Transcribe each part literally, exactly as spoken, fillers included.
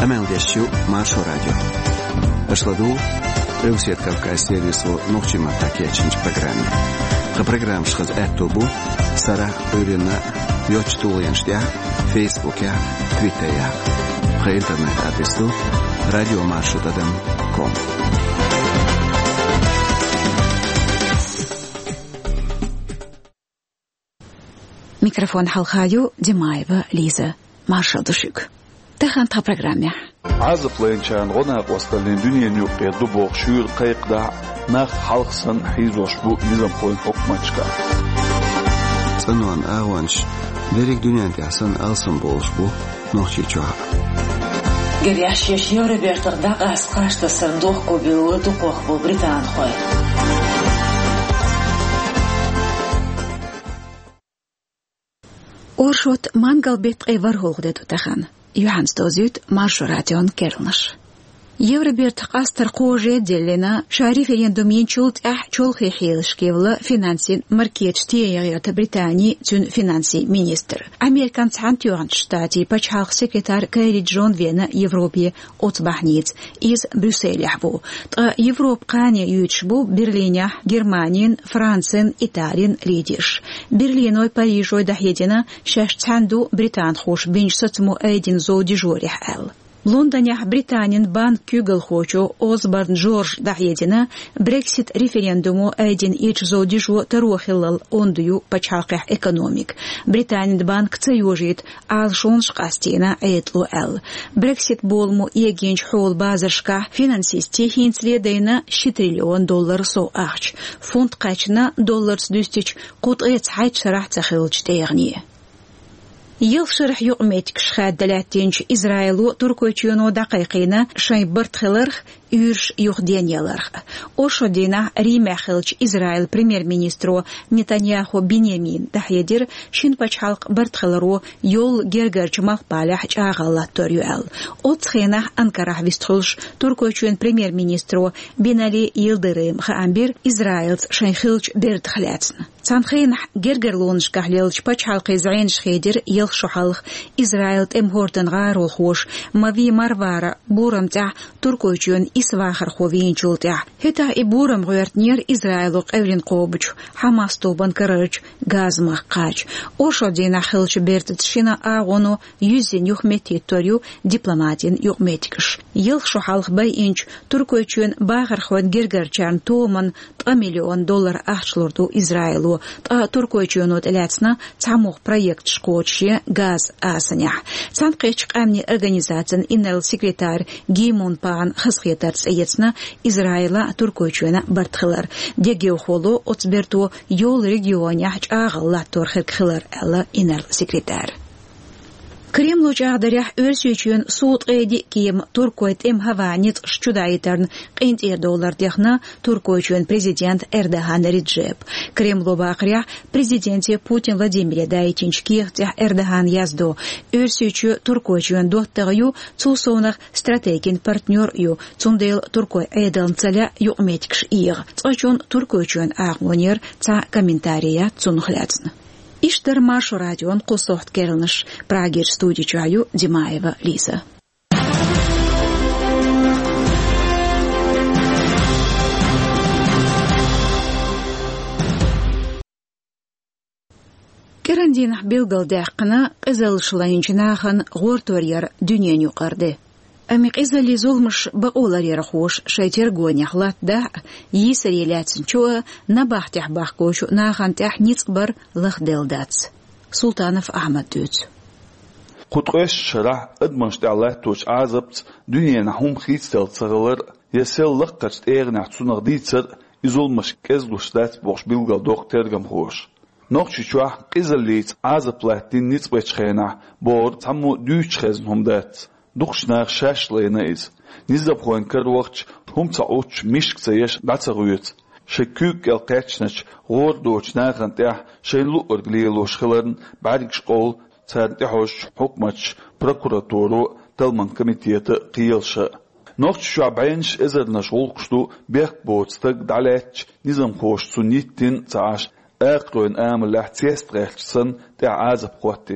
Амелдещу Маршо радио. Башладу Русет Кавказ сервису Нохчима Такечинч программе. Ха программ шхаз Этобу Сара Урина Йочтулянштя Фейсбуке Твиттере. Ха интернет адресу радиомаршрутом точка ком. Микрофон халхаю Димаева Лиза Маршал Душик. Тахан та программе. Азып лэнчан гона остальные дүниен юқе дубоқ шүйр қайқда нақ халқсын хизош бу низам қойын хокмачка. Сануан ауанш дерек дүниен тясан алсын болш бу нохчи чуа. Геряш ешьёры бертырда қасқашты сандуқ кобилы дұқоқ бұл Британ қой. Оршот мангал бет эвар холгде тутахан. Юханс дозют Маршо радион кернаш. Евроберт қастыр қоже делена шариф референдум чулт ах чолхи хилшкевла финанси маркет штиерята Британии тюн финанси министр. Американ цантюан штати пачхалх секретарь Кэрри Джон Вена Европе отбахниц из Брюсселя бу. Та Европ қане ючбу Берлиня, Германин, Францин, Италин лидиш. Берлиной Парижой дахедина шашцанду Британ хош бинч сатму эйдин зо дежурих эл. Лондоне Британин банк Кюгл хочо Осборн Джордж дахедина Брексит референдуму эйдин ич зо дежу тарохиллал ондую пачхалках экономик. Британин банк цаюжит алшон шкастина эйтлу эл. Брексит болму егенч хол базаршка финансисти хинцледейна ши триллион доллар со ахч. Фонд качна доллар сдюстич кут эц хайт шарах цахилч тегни. يلشرح يقمتك شخاد دلاتينش إسرائيلو تركوچيونو دقيقينا شاي برتخلرخ يرش يخدين يلرخ. أوشو دينا ريما خلج إسرائيل بريمير مينسترو نتانياهو بنيامين دحيدير شين بچحلق برتخلرو يول جرگرچ مخبالح جاغالات توريوال. أوتخينا أنكارح ويستخلش تركوچيون بريمير مينسترو بينالي يلدريم خامبير إسرائيل شاي خلج برتخلاتن. تانخين جرگرلونش كهليلش بچحلق زعين شخيدير يلشو حلق إسرائيل تمهورتن غارو خوش ماوي مروارا بورم تاع تركوچيون إسواخر خوين جولتاع هتا إبورم غيرتنير إسرائيل قورين قوبج حماس توبان كرج غاز مقاج أوشو دينا خلش بيرتت شينا آغونو يوزين يخمتي توريو ديبلوماتين يخمتكش يلشو حلق باي إنش تركوچيون باغر خوان جرگرچان تومن تا مليون دولار أحشلوردو إسرائيلو تا تركوچيونو تلاتنا تعموغ проект шкочи газ асанях. Цанкечк амни организациян иннел секретарь Геймон Пан хасхетар цеецна Израиля туркойчуена бартхилар. Дегеохоло отсберту йол регионях чагалла торхирхилар элла иннел секретарь. Кремлу жагдырях өрсүйчүн суут эйди кием туркойт эм хаванит шчудайтерн кынт доллар техна туркойчүн президент Эрдоган Реджеп. Кремлу бакрях президенте Путин Владимир Дайчинчких тех Эрдоган язду. Өрсүйчү туркойчүн доттагю цусонах стратегин партнер ю цундел туркой эйдалн цаля юметикш ир. Цочун туркойчүн агмонер ца комментария цунхляцн. Иштер Маршо радион кусохт кернаш Прагер студии чаю Димаева Лиза. Керандин билгал дәққына қызылшылайынчынағын ғорторьер дүниен юқарды. Амик изали зулмыш баулар ярахош шайтер гонях да йисер елятсын чуа на бахтях бахкошу на хантях ницбар лахделдац. Султанов Ахмад дюц. Кутгеш шарах адманшт Аллах точ азабт дүниен хум хитстел царалар ясел лахкачт эгнах цунах дицер изулмыш кезлуштат бош билгал доктергам хош. Нохчи чуа изалит азаплатин ницбечхена бор таму дючхезн хумдат. Духшнах шашлейнайз. Низапхоин карвахч хумца оч мишкцаеш дацагует. Шекюк элкачнач гордоч нахантя шейлу орглиелош хиларн барик школ цартихош хукмач прокуратуру талман комитета қиелша. Нохч шабайнш эзернаш олкшту бек боцтаг далач низам хош суниттин цааш эқроин амлах цестрехсан те азап хоттин.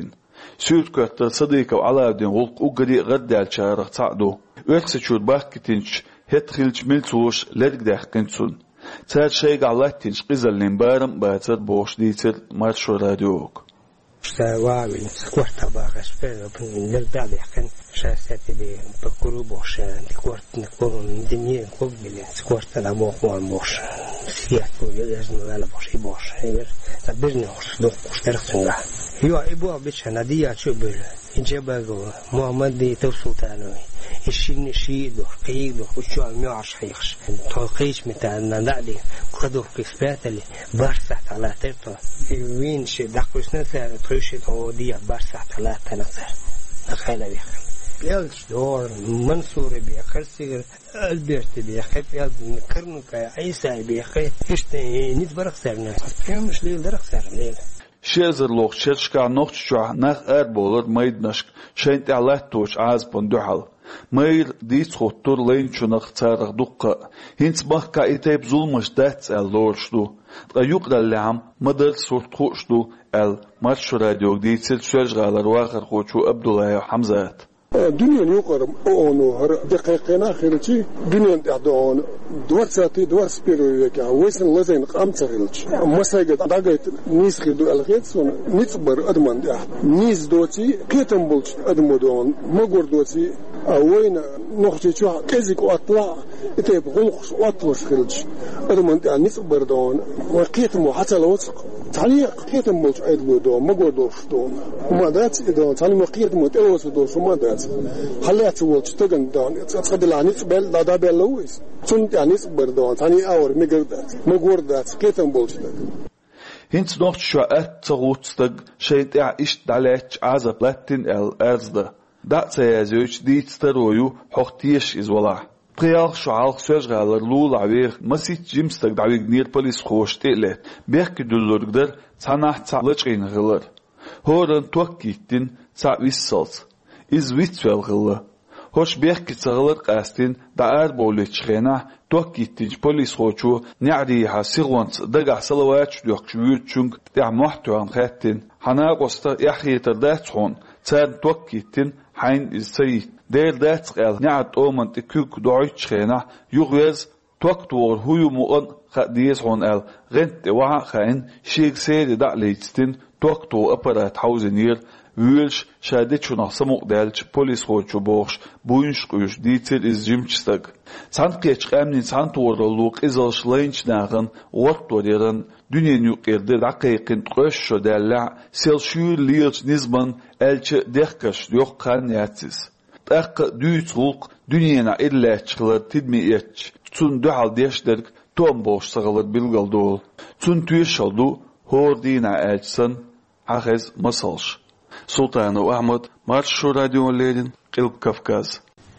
سوت كتر صديق وعلى الدين غلق أجري غد على شارع تعدو وقت شود باك تنش هت خلج ملتوش لرق دحقنسون تار شيء على تنش قزل لنبارم باتر بوش ديتر مارشو راديوك سواوي سكورت باغش فعلا نرجع لحقن شاساتي بي بكرو بوش نكورت نكورن دنيا قبل سكورت لا موق وان بوش سياتو يلازم ولا بوش بوش هير تبرني وش دو اشترك سنغا يو ابو بيش ناديا شوبل إجابة محمد دي توصلتانوي الشين شيء دو قيق دو وشو عم يعرش حيخش توقيش متاعنا نعدي قدو كسبات اللي بارسة على ترطة وين شي دقوش نسار تخشي تودية بارسة على تنسر نخينا بيخر يالش دور منصور بيخر سيغر البرت بيخر يال كرنك عيسى بيخر اشتي نتبرق سرنا مش ليل درق سر ليل شيزر لوخ شرشكا نوخشوا نخ اربولر ميدنشك شينت علاتوش عاز بندوحل مير ديس خطور لين شنخ تارغ دقة هنس بخكا إتيب ظلمش داتس ال لورشدو تغيوق دالعام مدر صورت خوشدو ال مرشو راديوك ديتسل سوشغالر واخر خوشو عبدالله حمزات دنيا يقرب أونو هر دقيقنا خيرتي دنيا دعون دوار ساتي دوار سبيرو يكا ويسن لزين قام تغيلش مسايقة داقيت نيس خيدو الغيتسون نتبر أدمان دي نيس دوتي كيتن بولش أدمو دون مقور دوتي وين نخشي شوها كيزيك وأطلع إتيب غلقش وأطلش خيلش أدمان دي نتبر دون وقيتمو حتى لو تسق تعليق كيتن بولش أيدلو دون مقور دوش دون وما دات دون تعليق قيتمو تأوس دوش وما دات حلات ولش تجن دون أتقدر لعني قبل لا دابل لويس شن يعني قبل دون ثاني أور مقردات مقردات كيتن بولش هنت نوت شو أتغوتستج شيء تعيش دلش عزب لاتين ال أرزده ده سيزوج ديت سترويو حقتيش إزولا قيال شو عالق سجغالر لول عوير مسيت جيمستج دعوي نير بوليس خوش تقلت بيحكي دولور قدر صناح تعلقين غلر هورن توكيتين تعويسالت إز ويتوال غلا هوش بيحكي تغلر قاستين دعار بوليتش غينا توكيتينج بوليس خوشو نعديها سيغوانت دقع سلواتش دوكشويوت شونك دع محتوان خاتين حنا قوستا يحيي تردات هون تان توكيتين حين إزسيت دير دات قال نعد اومن تكوك دوعيتش غينا يغوز توكتور هيو مؤن خديس هون ال غنت وعا خاين شيك سيدي دع ليتستين توكتو أبرات حوزنير ويلش شادت شو نحسمو دالش بوليس خوشو بوخش بوينش قيوش ديتل إز جيمشستاق سان قيتش قامنين سان تورلوق إزالش لينش ناغن وقتو ديرن دنيا نيوكيردي دقيقين تقوشو دالع سيلشيو ليلش نزبان ألش ديخكش ديوق قان ياتسيس تاق دويت غلق دنيانا إلا تشغلر تدمي إتش تون دوحال ديشدرك توم بوش سغلر بلغل دول تون تويشالدو هور دينا ألشسن حخز مسالش سلطان وأحمد مرشو راديو ليدن قلب كفكاز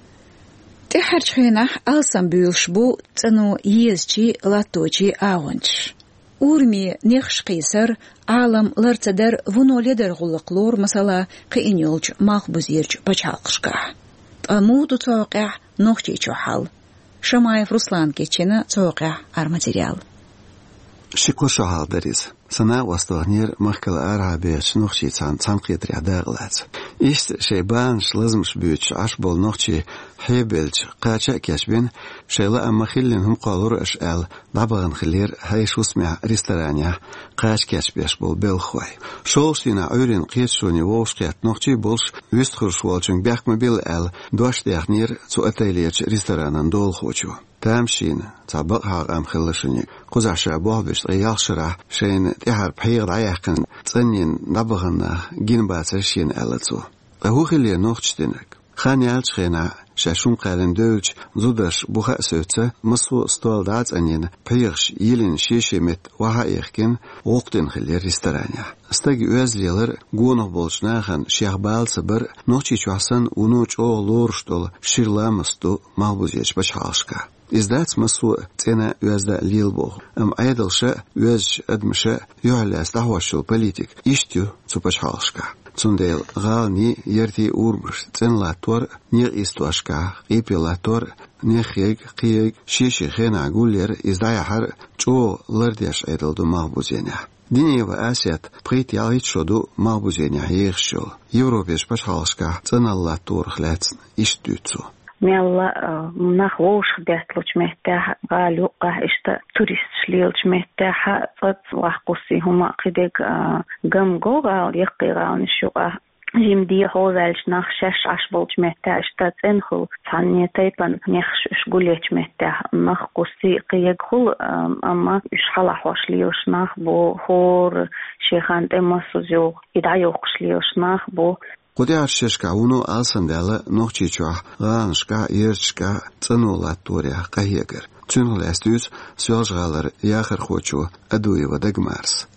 تحرش خيناح ألسان بيلشبو تنو يزجي لاتوجي آونش أورمي نيخش قيسر عالم لرتدر ونو لدر غلقلور مثلا قينيولج ماخبوزيرج بچالقشكا تأمود توقع نوخجي چوحال شمايف رسلان كيچينا توقع ارماتيريال شكو شهال دريز سنا واستغنير مخكل أرعبية نوخشي تان تنقيد رعداغلات إيست شيبانش لازمش بيوتش عشبول نوخشي حيبلج قاچا كاشبين شيلا أما خلين هم قالور أشعال دابغن خلير هايش وسمع ريسترانيا قاش كاشبيش بول بيلخوي شولشينا عورين قيتشوني ووشقيات نوخشي بولش ويستخرش والجن بيحكم بيل دوش ديخنير تو أتايليج ريسترانان دول خوشو تامشين تابق هاق أم خلشني قزع شعبوه بيش غيال شرح شين تحر بحيغ عيقن تنين نبغن جين باترشين ألتو هو خلي نوخشتينك خان يالش خينا شاشون قالن دوج زودش بوخا سوتة مصو ستول دات أنين بيغش يلين شيشي مت وها إيخكين وقتين خلي ريسترانيا استاقي أزليلر قونه بولش ناخن شيخ بال سبر نوچي چوحسن ونوچ او لورشتول شيرلامستو مالبوزيش بشحالشكا إزدات مسوء تنا يزدا ليلبو أم أيدل شاء يز أدمشاء يعلى استحوشل بوليتيك يشتيو تبشحالشكا تنديل غالني يرتي أوربش تن لاتور نير إستواشكا قيبي لاتور نيخيق قيق شيشي خينا قولير إزدايا حر جو لرديش أيدل دو مغبوزينيا دنيا آسيات بقيت يعيد شدو مابوزين يحيغ شو يوروبيش باش حالشكا تنا الله تور خلاتن إشتوتسو ميلا مناخ ووش خداتلوش مهتاح قالوا قاه إشتا توريست شليلش مهتاح صد وحقوسي هما قدق قم قوغا يقي غاون الشوقة جيم دي هوزالش ناخ شاش عشبولش مهتاح إشتا تنخل ثانية تايبان نيخش شقوليش مهتاح ناخ قوسي قيقخل أما إشحال حوش ليوش ناخ بو هور شيخان تمسو زيو إدعيوخش ليوش ناخ بو قدي عرشش كعونو آلسن دالا نوخشي چوح غانشكا يرشكا تنولات توريا قهيقر تنغل استيوز سيالش غالر ياخر خوچو أدوي ودق مارس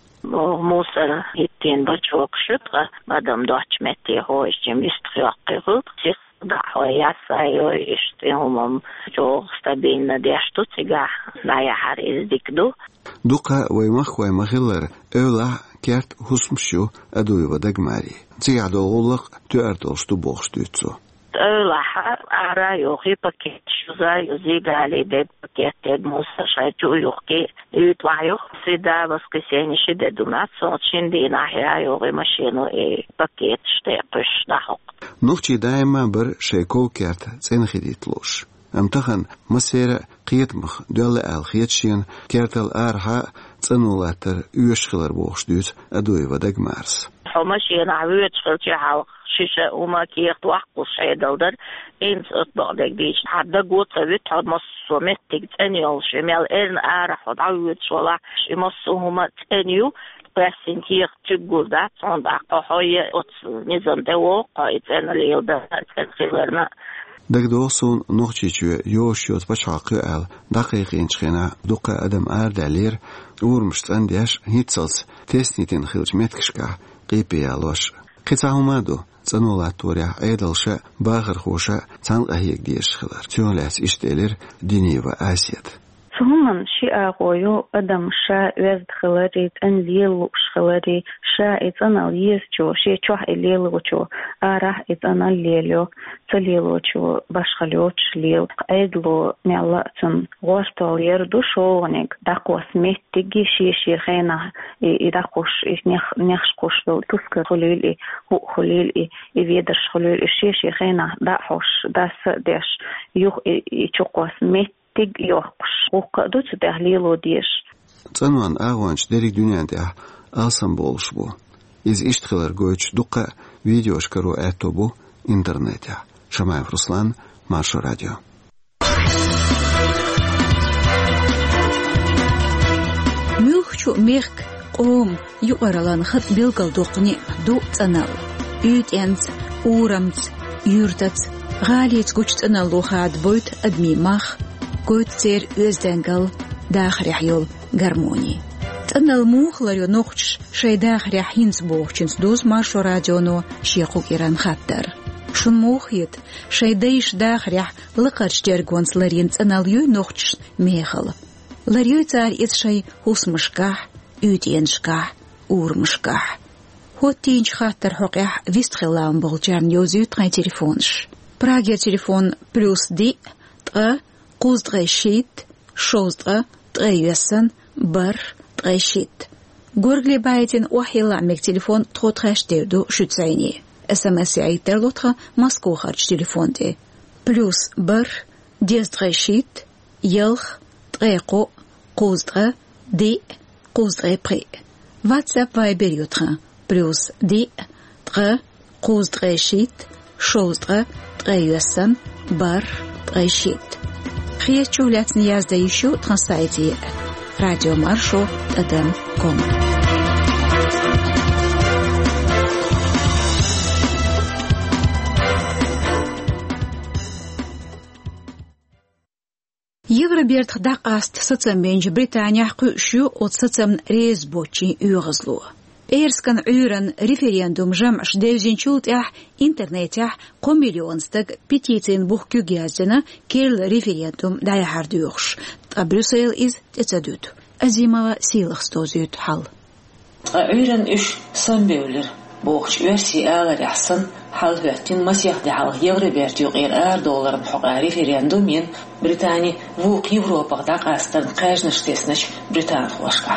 موسر هيتين بچوك شتغ مادم دوچ متي هوش جم استخياقي غلط سيخ دعوة ياسايو اشتي همم جو استبين ديشتو تيغا لا يحر ازدكدو دوقا ويمخ ويمخلر اولا كارت هسمشو أدوي ودق ماري تيعدو غلق تؤردوشتو بوغشتوتسو اولا حر ارا يوغي باكيت شوزا يوزي غالي دي باكيت تيد موسى شايتو يوغي يطلع يوغ سيدا بسكسيني شده دونات صوتشين دي ناحيا يوغي ماشينو اي باكيت شتاقش نحق نوخشي دائما بر شيكو كارت تنخي ديتلوش امتخن مسيرة قيتمخ دولا الخيتشين كارتل ارها تنولاتر يوشخلر بوغشتوت أدوي ودق مارس حماشين عويت خلتي حلق شيشة وما كيخت وحقو شايدلدر إنس أطبعدك ديش حدا قوت سويت حد مصو متك تانيو شمال إرن آرح حد عويت شولا شمصو هما تانيو بسين كيخ تقول دات صندق قحوية أطس نظام دو قايد أنا ليل ده تنخيلرنا دك دوسون نوخشيچو يوشيوت بشاقي ال دقيقين شخينا دوقا ادم اردالير ورمشتن ديش هيتسلس تسنيتين خيلج متكشكا قيبي الوش قيتاهمادو تنولات توريا ايدلشا باغر خوشا تنقهيك ديش خلر تيولاس اشتيلر ديني وآسيات فهم شيء أقوله أدم شاء وزد خلري تنزيل وش خلري شاء إتنا ليسجو شيء شوح الليل وشو أرح إتنا الليلو تليل وشو بشخلو تشليل أيدلو ميلاتن غوشتال يردو شوغنك داقو سميت تجي شيء شيء خينا إداقوش نخ نخشقوش دل تسكر خليل هو خليل يفيدرش خليل شيء شيء خينا داحوش داس داش يخ يشقو سميت تيج يوقش وقدوت تهليلو ديش تنوان أغوانش ديريك دنيا ده آسان بولش بو إز إشتخلر قويتش دقا فيديوش كرو آتو بو إنترنت شمايف رسلان مارشو راديو ميوخشو ميخك قوم يقرلان خط بيلقل دوقني دو تنال يوت انت أورمت يورتت غاليت قوشت أنالو خاد بويت أدمي ماخ قوت تير أزدنقل داخريح يول гармонии. Тнал мухларю нохч шей дахрях хинц бохчинц доз маршо радионо шеқу иран хаттар. Шун мухит шей дейш дахрях лықарч дергонц ларин тнал ю нохч мехал. Ларю цар иц шей хусмышках, ютеншках, урмышках. Хот тинч хаттар хоқях вистхилам болчарн йозю трай телефонш. Праге телефон плюс ди тра قوزدغي شيت شوزدغ تغيوسن بر تغيشيت غورغلي بايتين وحيلا عمك تليفون تخوتخاش ديردو شوتسايني اس ام اس ايتر لوتخا ماسكو خارج تليفون دي بلوس بر ديز تغيشيت يلخ تغيقو قوزدغ دي قوزدغي بري واتساب فايبر يوتخا بلوس دي تغ قوزدغي شيت شوزدغ تغيوسن بر تغيشيت خيش جولات نياز دايشو ترانسايتي راديو مارشو تدم كوم Евроберт дақаст сыцам бенж Британия қүші от сыцам рез бочи үйғызлу. Эрскан үйран референдум жамш девзинчулт ях интернет ях ко миллионстаг петициин бух күгязина керл референдум дая хардуйхш. Та Брюссель из тецадут. Азимова силах стозют хал. Үйран үш самбеулер. Бохш версии алар яхсан хал вертин масях дехал Евроберт югер ар долларын хуга референдумин Британия вук Европа дақастан қажныш теснаш Британ хуашка.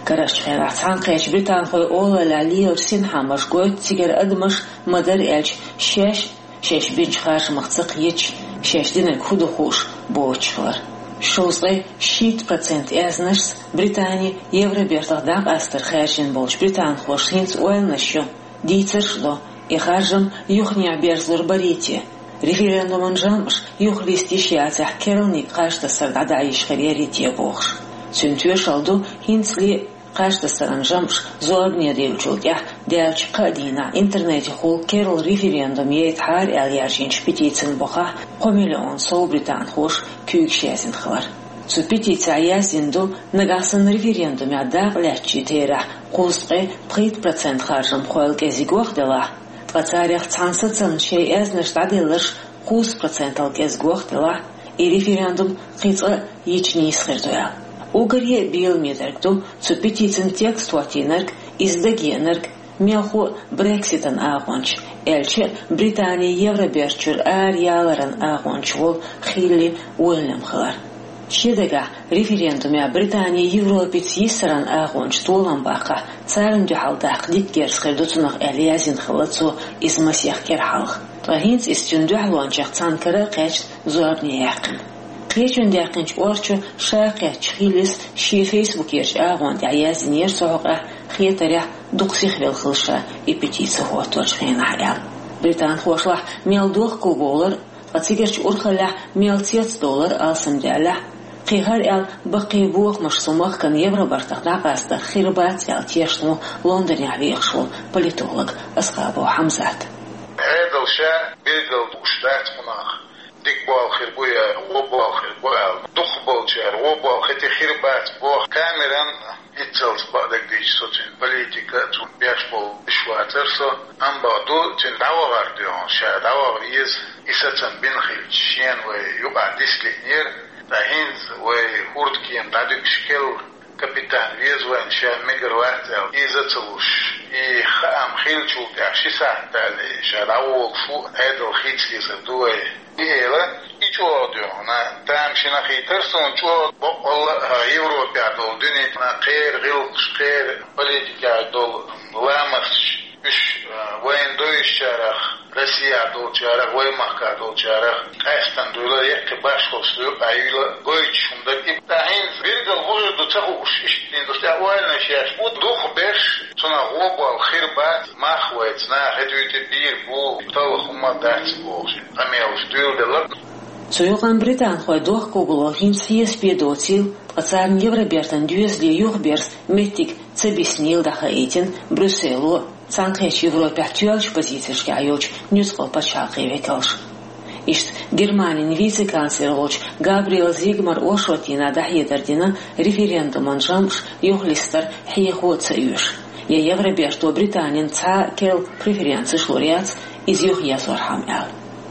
كرش خير عطان قيش بريطان خوي أولا لعلي ورسين حامش قويت تيجر أدمش مدر إلج شاش شاش بينش خارج مختصق يتش شاش دينك خودو خوش بوش خلر شوزي شيت процент ازنش بريطانيا يورو بيرتاق داق أستر خارجين بولش بريطان خوش هينس أول نشو ديترشلو إخارجم يخني عبيرزور بريتي ريفرندوم انجامش يخليستي شياتح كيرلني قاشت السرد عدايش خريريتي بوخش سنتوير شالدو هينسلي قاشت السرد انجامش زوابني ديوچول يح ديالش قادينا انترنت خول كيرل ريفرندوم يتحار اليارشين شبتيتسن بوخا قوميلون سو بريطان خوش كيوك شيازن خبر سو بيتيتسا يازندو نغاسن ريفرندوم يعداق لحشي تيرح قوسقي بخيت процент خارجم خوال كيزي گوخدلا قطاريخ تانسطن شيء ازنش تعديلش قوس процент الكيز گوخدلا и референдум قيصة يجنيس خردويا угорье бил медергду су петицин текст ватинерг издагенерг меху брекситен агонч элче Британия евроберчур ар яларан агонч вол хилли уэллем хлар شيدغا ريفرندوم يا بريطانيا يوروبيت يسران اغونش طولان باقا царин жахал дақдик герс хердуцунах элиязин хлацу из масих керхалх тахинц истюндю халуанчах цанкара қэч зуабни яқин қэчун дақинч орчу шақя чхилис ши фейсбук ерч агон яязин ер соға хетаря дуқсих вел хылша и петиция хуатуач хенахял британ хошлах мел дух куболар ацигерч урхалах мел цец доллар алсам дяла قهر ال بقي بوخ مش سماخ كان يبرا برتقنا قاستا خيربات ال تيشنو لندن يعيقشو بوليتولوج أصحابه حمزات هذا الشيء بيقل وشتات مناخ ديك بوال خيربويا وبوال خيربويا دخ بولشير وبوال خيتي خيربات بوخ كاميران يتزلت بعدك ديش سوتين بوليتيكا تون بيشبول بشواترسو ام بعدو تن دعوة غارديون شا دعوة غيز إساتن بنخيل شين ويبع ديسلينير تاهينز وهورد كيم تعدك شكل كابيتان ويز وين شا ميجر واحتل إيزاتلوش إي خام خيلشو كاشي ساعة تالي شا دعوة فو هيدا الخيط يزدوه إيلا إيشو أوديونا تامشينا خيترسون شو بقول يوروبيا دول دونيتنا قير غلقش قير بوليتيكا دول لامرش إش وين دويش شارخ روسيا دول شارخ وين مكة دول شارخ أستن دولا يحكي باشخوص دول أيولا قويتش همدك إبتاهين بيرجل وجد تخوش إش إندوستي أولنا شاش بود دوخ بيش تنا غوبا الخير بات ما خويتنا هدويت بير بو طلق هما دارت بوش أميوش دول دلر سويقان بريطان خوي دوخ كوبلو هينس هيس بيدوتيل قصارن يوربيرتن ديوزلي يوخبيرس ميتيك تبيسنيل داخا إيتين بروسيلو цанкэч Европе тюэлч позицияшки айоч ньюскал пачалкы векалш. Ишт Германиян вице-канцлер Габриэл Зигмар Ошотина дахьедардина референдуман жамш юхлистер хиехот союз. Я Евробешто Британиян ца кел преференции шлориац из юхьясор хамял.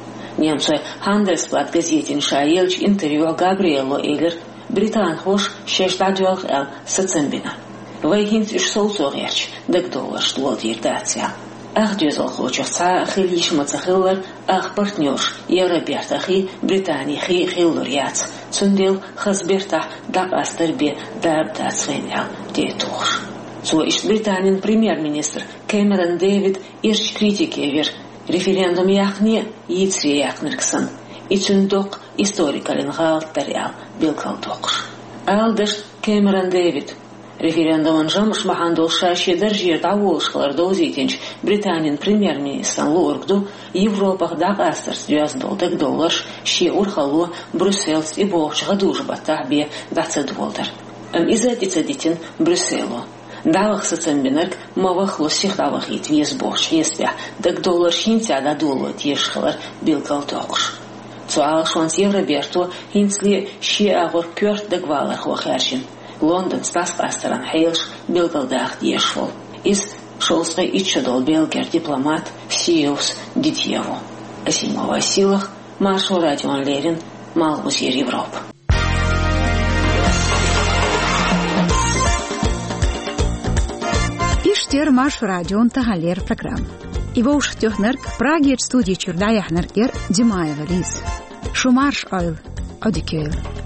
Немцы Handelsblatt газетин шаелч интервью Габриэлу Эйлер Британ хош шештадюалх эл сацембина. Вайхинц иш соусогерч дек доллар штуал дирдация. Ах дюзал хочешь ца хилиш мацахиллер ах партнёрш Евробертахи Британии хи хиллуряц цундел хазберта дак астербе дабдац хенял детуш. Цо иш Британиян премьер-министр Кэмерон Дэвид ирч критики вер референдум яхне яйцре яхнерксан. И цундок историкалин галтарял билкалтокш. Алдеш Кэмерон Дэвид референдуман жамш махандол шаши държир таволшхлар дозитинч Британиян премьер-министр лоргду Европах дак астерс дюаздол дек долларш ши урхалу Брюсселс и бовчга дужба тахбе дацет волдер. Ам изадица дитин Брюсселу. Давах сацембинерк мавах лосих давах ит вес борш веспя дек доллар шинця да долу тешхлар билкалтокш. Цуал шонс Евроберту хинцли ши агор кёрт дек валар хохершин. Лондон стас пасторан хейлш билгалдах дешвол. Из шолской ичадол белгер дипломат Сиевс Дитьеву. Асимова силах Маршал Радион Лерин Малмузир Европа. Иштер Маршал Радион Тагалер программ. Его уж технерк Праге студии Чурдаяхнергер Димаева Лиз. Шумарш ойл Одикюэл.